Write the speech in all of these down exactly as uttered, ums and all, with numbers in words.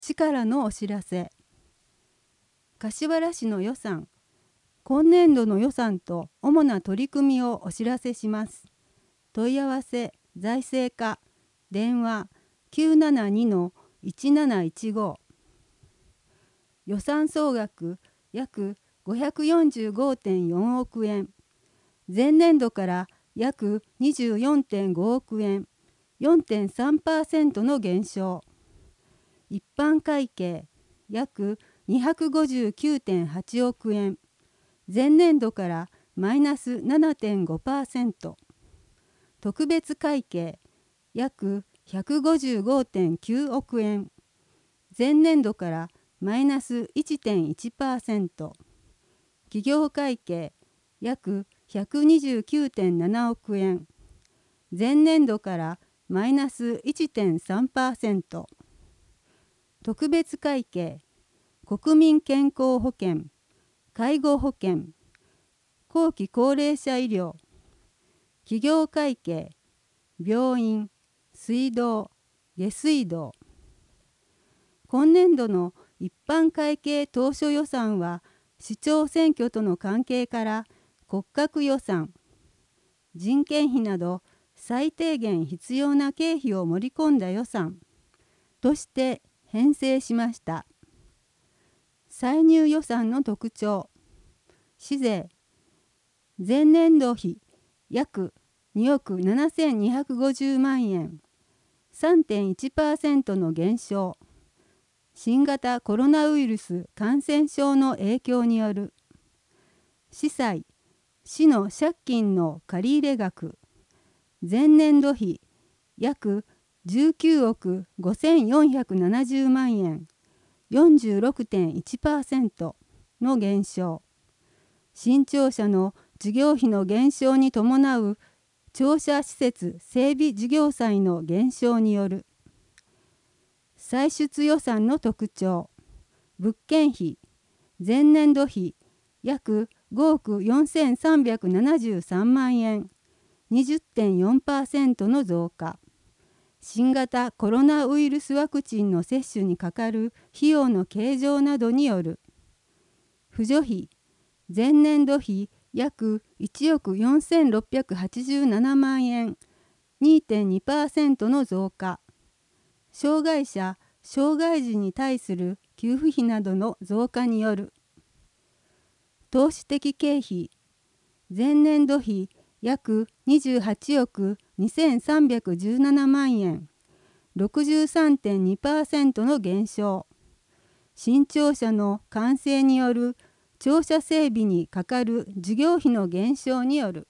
市からのお知らせ。柏原市の予算、今年度の予算と主な取り組みをお知らせします。問い合わせ、財政課、電話 きゅうななにのいちなないちご。予算総額約 ごひゃくよんじゅうごてんよんおくえん。前年度から約 にじゅうよんてんごおくえん、よんてんさんパーセント の減少。一般会計約 にひゃくごじゅうきゅうてんはちおくえん。前年度からマイナス ななてんごパーセント。特別会計約 ひゃくごじゅうごてんきゅうおくえん。前年度からマイナス いってんいちパーセント。企業会計約 ひゃくにじゅうきゅうてんななおくえん。前年度からマイナス いってんさんパーセント。特別会計国民健康保険、介護保険、後期高齢者医療、企業会計、病院、水道、下水道。今年度の一般会計当初予算は市長選挙との関係から骨格予算、人件費など最低限必要な経費を盛り込んだ予算として編成しました。歳入予算の特徴。市税前年度比約におくななせんにひゃくごじゅうまんえん、さんてんいちパーセント の減少。新型コロナウイルス感染症の影響による。市債市の借金の借入額前年度比約じゅうきゅうおくごせんよんひゃくななじゅうまんえん、よんじゅうろくてんいちパーセント の減少。新庁舎の事業費の減少に伴う庁舎施設整備事業債の減少による。歳出予算の特徴。物件費前年度比約ごおくよんせんさんびゃくななじゅうさんまんえん、にじゅってんよんパーセント の増加。新型コロナウイルスワクチンの接種にかかる費用の計上などによる。扶助費前年度比約いちおくよんせんろっぴゃくはちじゅうななまんえん、にてんにパーセント の増加。障害者・障害児に対する給付費などの増加による。投資的経費前年度比約にじゅうはちおくにせんさんびゃくじゅうななまんえん、ろくじゅうさんてんにパーセント の減少。新庁舎の完成による庁舎整備にかかる事業費の減少による。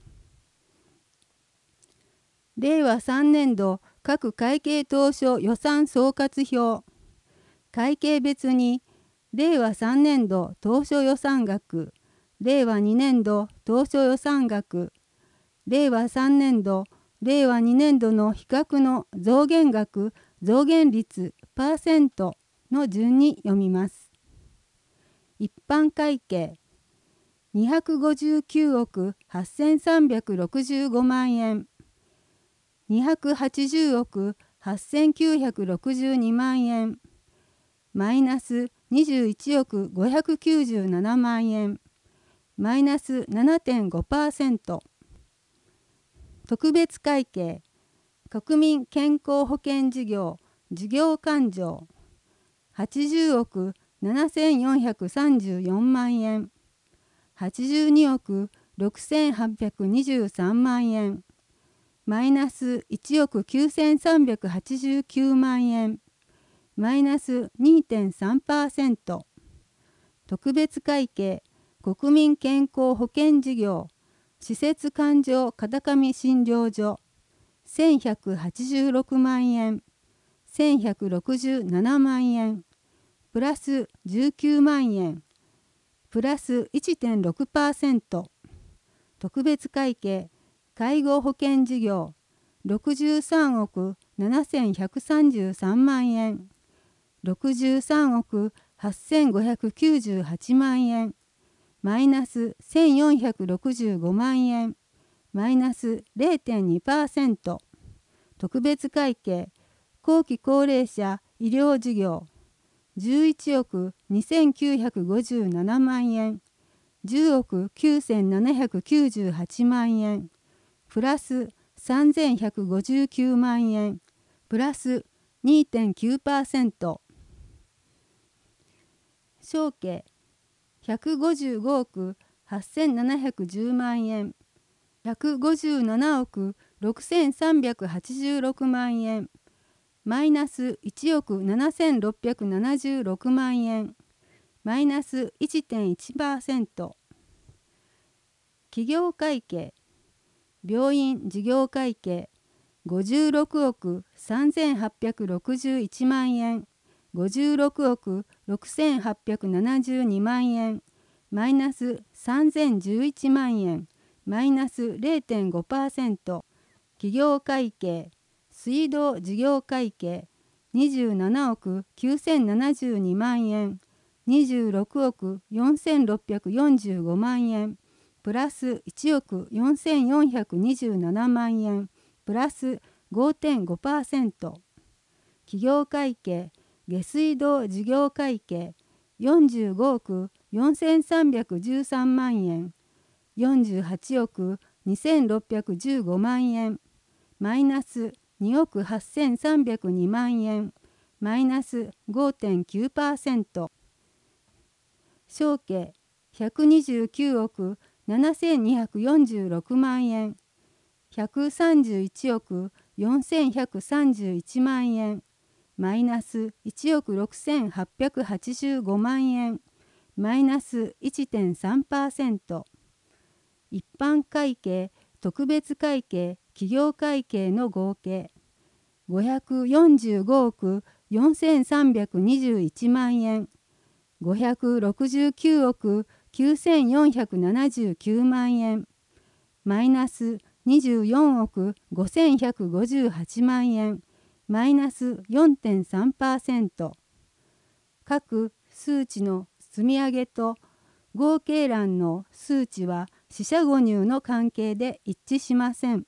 れいわさんねんど各会計当初予算総括表。会計別にれいわさんねんど当初予算額、れいわにねんど当初予算額、れいわさんねんど、れいわにねんどの比較の増減額、増減率、パーセントの順に読みます。一般会計にひゃくごじゅうきゅうおくはっせんさんびゃくろくじゅうごまんえん、にひゃくはちじゅうおくはっせんきゅうひゃくろくじゅうにまんえん、マイナスにじゅういちおくごひゃくきゅうじゅうななまんえん、マイナス ななてんごパーセント。特別会計国民健康保険事業事業勘定はちじゅうおくななせんよんひゃくさんじゅうよんまんえん、はちじゅうにおくろくせんはっぴゃくにじゅうさんまんえん、マイナスいちおくきゅうせんさんびゃくはちじゅうきゅうまんえん、マイナス にてんさんパーセント。特別会計国民健康保険事業施設勘定片上診療所せんひゃくはちじゅうろくまんえん、せんひゃくろくじゅうななまんえん、プラスじゅうきゅうまんえん、プラス いってんろくパーセント。特別会計介護保険事業ろくじゅうさんおくななせんひゃくさんじゅうさんまんえん、ろくじゅうさんおくはっせんごひゃくきゅうじゅうはちまんえん、マイナスせんよんひゃくろくじゅうごまんえん、マイナス れいてんにパーセント。特別会計後期高齢者医療事業じゅういちおくにせんきゅうひゃくごじゅうななまんえん、じゅうおくきゅうせんななひゃくきゅうじゅうはちまんえん、プラスさんぜんひゃくごじゅうきゅうまんえん、プラス にてんきゅうパーセント。承継ひゃくごじゅうごおくはっせんななひゃくじゅうまんえん、ひゃくごじゅうななおくろくせんさんびゃくはちじゅうろくまんえん、マイナスいちおくななせんろっぴゃくななじゅうろくまんえん、マイナス いってんいちパーセント。企業会計病院事業会計ごじゅうろくおくさんぜんはっぴゃくろくじゅういちまんえん、ごじゅうろくおくろくせんはっぴゃくななじゅうにまんえん、マイナスさんぜんじゅういちまんえん、マイナス れいてんごパーセント。企業会計水道事業会計にじゅうななおくきゅうせんななじゅうにまんえん、にじゅうろくおくよんせんろっぴゃくよんじゅうごまんえん、プラスいちおくよんせんよんひゃくにじゅうななまんえん、プラス ごてんごパーセント。企業会計下水道事業会計よんじゅうごおくよんせんさんびゃくじゅうさんまんえん、よんじゅうはちおくにせんろっぴゃくじゅうごまんえん、マイナスにおくはっせんさんびゃくにまんえん、マイナス ごてんきゅうパーセント。承継ひゃくにじゅうきゅうおくななせんにひゃくよんじゅうろくまんえん、ひゃくさんじゅういちおくよんせんひゃくさんじゅういちまんえん、マイナスいちおくろくせんはっぴゃくはちじゅうごまんえん、マイナス いってんさんパーセント。一般会計特別会計企業会計の合計ごひゃくよんじゅうごおくよんせんさんびゃくにじゅういちまんえん、ごひゃくろくじゅうきゅうおくきゅうせんよんひゃくななじゅうきゅうまんえん、マイナスにじゅうよんおくごせんひゃくごじゅうはちまんえん、マイナス よんてんさんパーセント。各数値の積み上げと合計欄の数値は四捨五入の関係で一致しません。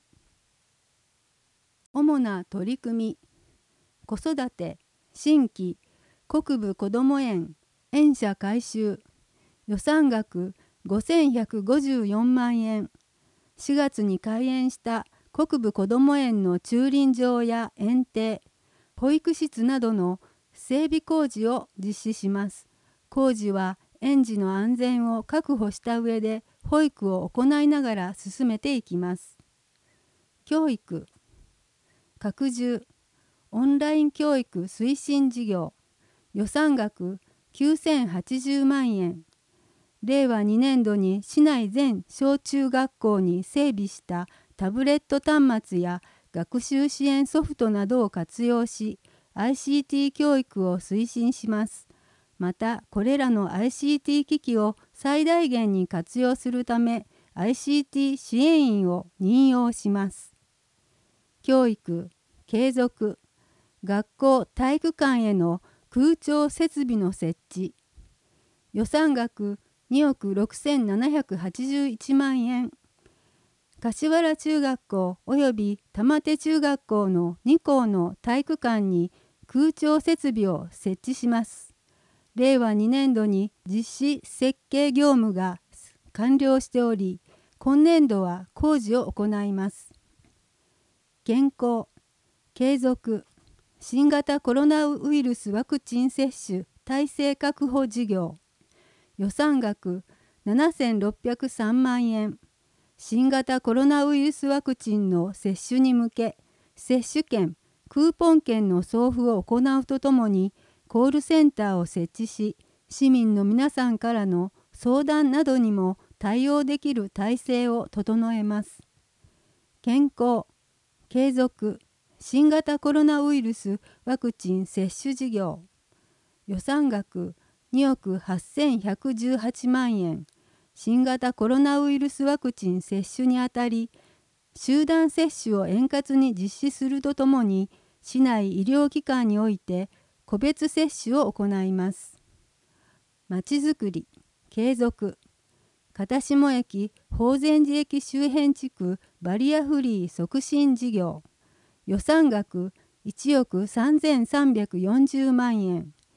主な取り組み子育て新規国部こども園園舎改修予算額ごせんひゃくごじゅうよんまんえん、しがつに開園した国部こども園の駐輪場や園庭、保育室などの整備工事を実施します。工事は園児の安全を確保した上で保育を行いながら進めていきます。教育拡充オンライン教育推進事業予算額きゅうせんはちじゅうまんえん、れいわにねんどに市内全小中学校に整備したタブレット端末や学習支援ソフトなどを活用し アイシーティー 教育を推進します。またこれらの アイシーティー 機器を最大限に活用するため アイシーティー 支援員を任用します。教育継続学校体育館への空調設備の設置予算額におくろくせんななひゃくはちじゅういちまんえん、柏原中学校および玉手中学校のにこうの体育館に空調設備を設置します。れいわにねんどに実施設計業務が完了しており、今年度は工事を行います。健康継続新型コロナウイルスワクチン接種体制確保事業予算額ななせんろっぴゃくさんまんえん、新型コロナウイルスワクチンの接種に向け接種券クーポン券の送付を行うとともにコールセンターを設置し、市民の皆さんからの相談などにも対応できる体制を整えます。健康継続新型コロナウイルスワクチン接種事業予算額におくはっせんひゃくじゅうはちまんえん、新型コロナウイルスワクチン接種にあたり集団接種を円滑に実施するとともに市内医療機関において個別接種を行います。まちづくり継続片下駅法善寺駅周辺地区バリアフリー促進事業予算額いちおくさんぜんさんびゃくよんじゅうまんえん、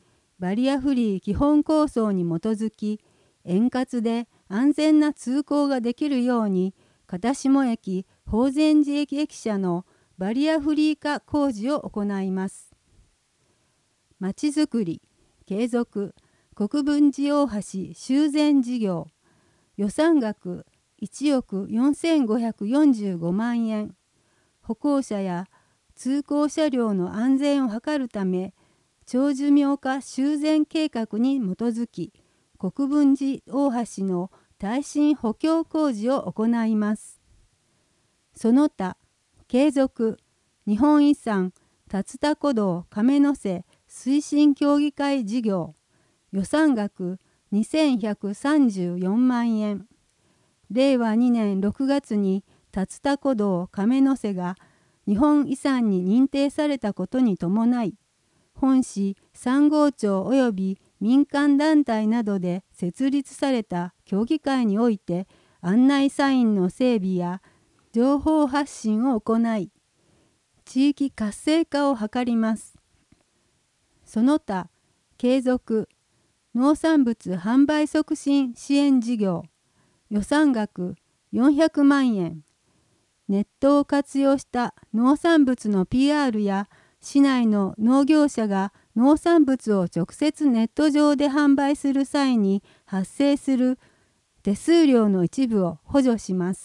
バリアフリー基本構想に基づき、円滑で安全な通行ができるように、片下駅法善寺駅駅舎のバリアフリー化工事を行います。まちづくり継続国分寺大橋修繕事業、予算額いちおくよんせんごひゃくよんじゅうごまんえん。歩行者や通行車両の安全を図るため、長寿命化修繕計画に基づき、国分寺大橋の耐震補強工事を行います。その他、継続日本遺産竜田古道亀の瀬推進協議会事業、予算額にせんひゃくさんじゅうよんまんえん。れいわにねんろくがつに竜田古道亀の瀬が日本遺産に認定されたことに伴い、本市さんごうちょう及び民間団体などで設立された協議会において案内サインの整備や情報発信を行い、地域活性化を図ります。その他、継続農産物販売促進支援事業、予算額よんひゃくまんえん。ネットを活用した農産物の ピーアール や市内の農業者が農産物を直接ネット上で販売する際に発生する手数料の一部を補助します。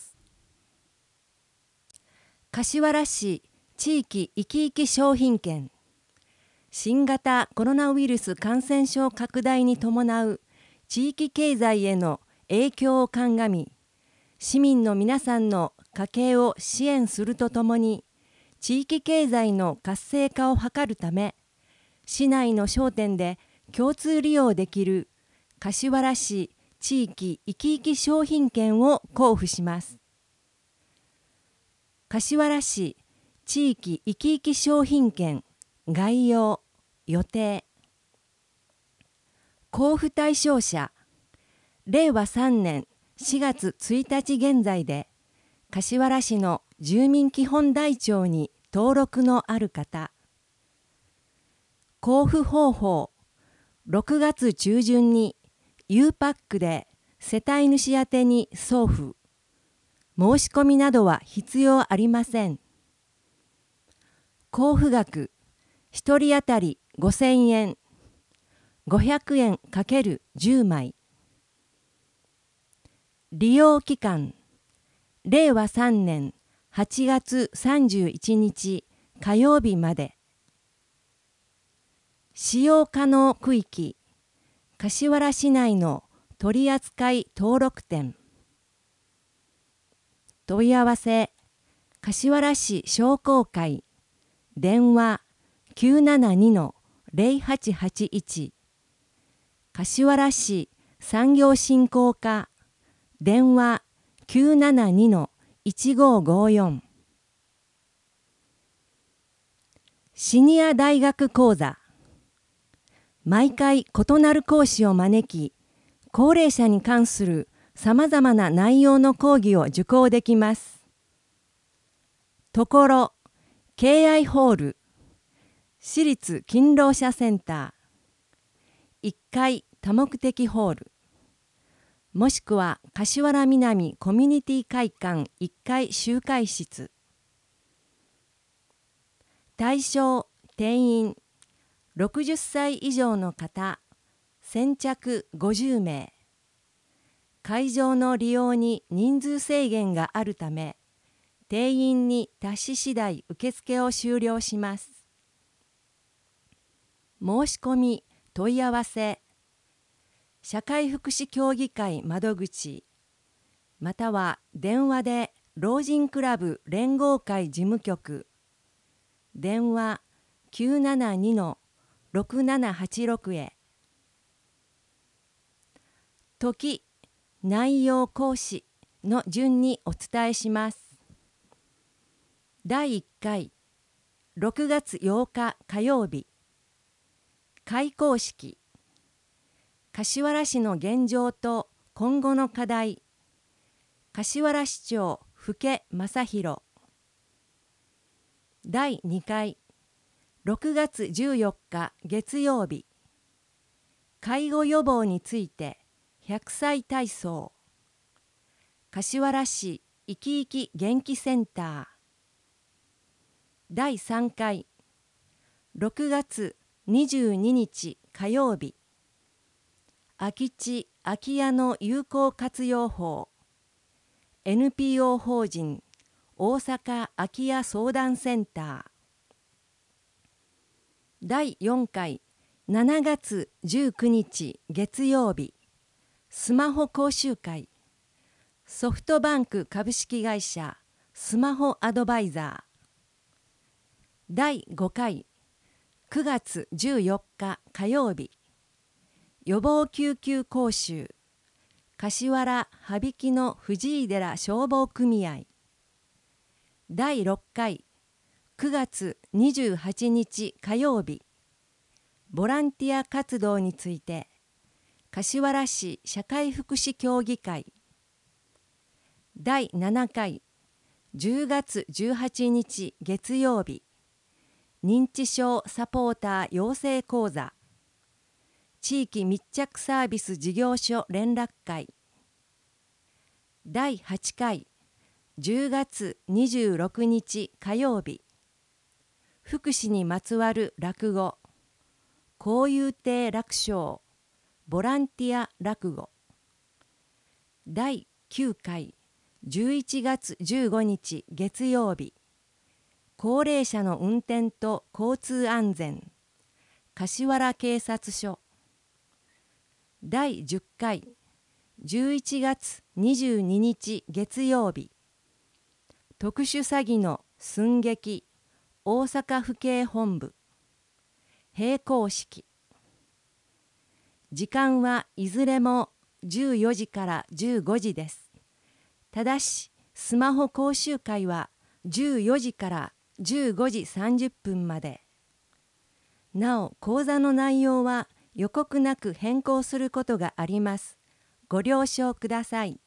柏原市地域いきいき商品券。新型コロナウイルス感染症拡大に伴う地域経済への影響を鑑み、市民の皆さんの家計を支援するとともに、地域経済の活性化を図るため、市内の商店で共通利用できる柏原市地域いきいき商品券を交付します。柏原市地域いきいき商品券概要予定。交付対象者、れいわさんねんしがつついたち現在で柏原市の住民基本台帳に登録のある方。交付方法、ろくがつちゅうじゅんに ゆうパック で世帯主宛てに送付。申し込みなどは必要ありません。交付額、ひとり当たりごせんえん、ごひゃくえん ×じゅう 枚。利用期間、れいわさんねんはちがつさんじゅういちにち火曜日まで。使用可能区域、柏原市内の取扱登録店。問い合わせ、柏原市商工会、電話 きゅうななにのぜろはちはちいち、柏原市産業振興課、電話 きゅうななにのいちごごよん。シニア大学講座。毎回異なる講師を招き、高齢者に関するさまざまな内容の講義を受講できます。ところ、敬愛ホール、市立勤労者センター、いっかい多目的ホール、もしくは柏原南コミュニティ会館いっかい集会室。対象定員ろくじゅっさい以上の方、先着ごじゅうめい。会場の利用に人数制限があるため、定員に達し次第受付を終了します。申し込み問い合わせ、社会福祉協議会窓口、または電話で老人クラブ連合会事務局、電話 きゅうななにのろくななはちろく へ。時、内容講師の順にお伝えします。だいいっかい、ろくがつようか火曜日、開講式。柏原市の現状と今後の課題。柏原市長福家正弘。だいにかい、ろくがつじゅうよっか月曜日、 介護予防についてひゃくさい体操。柏原市いきいき元気センター。だいさんかいろくがつにじゅうににち火曜日、空き地空き家の有効活用法。 エヌピーオー 法人大阪空き家相談センター。だいよんかいしちがつじゅうくにち月曜日、スマホ講習会。ソフトバンク株式会社スマホアドバイザー。だいごかいくがつじゅうよっか火曜日、予防救急講習。柏原羽曳の藤井寺消防組合。だいろっかいくがつにじゅうはちにち火曜日、ボランティア活動について。柏原市社会福祉協議会。だいななかいじゅうがつじゅうはちにち月曜日、認知症サポーター養成講座。地域密着サービス事業所連絡会。だいはちかいじゅうがつにじゅうろくにち火曜日、福祉にまつわる落語。交友亭楽章ボランティア落語。だいきゅうかいじゅういちがつじゅうごにち月曜日、高齢者の運転と交通安全。柏原警察署。だいじゅっかいじゅういちがつにじゅうににち月曜日、特殊詐欺の寸劇大阪府警本部。閉校式。時間はいずれもじゅうよじからじゅうごじです。ただし、スマホ講習会はじゅうよじからじゅうごじさんじゅっぷんまで。なお、講座の内容は予告なく変更することがあります。ご了承ください。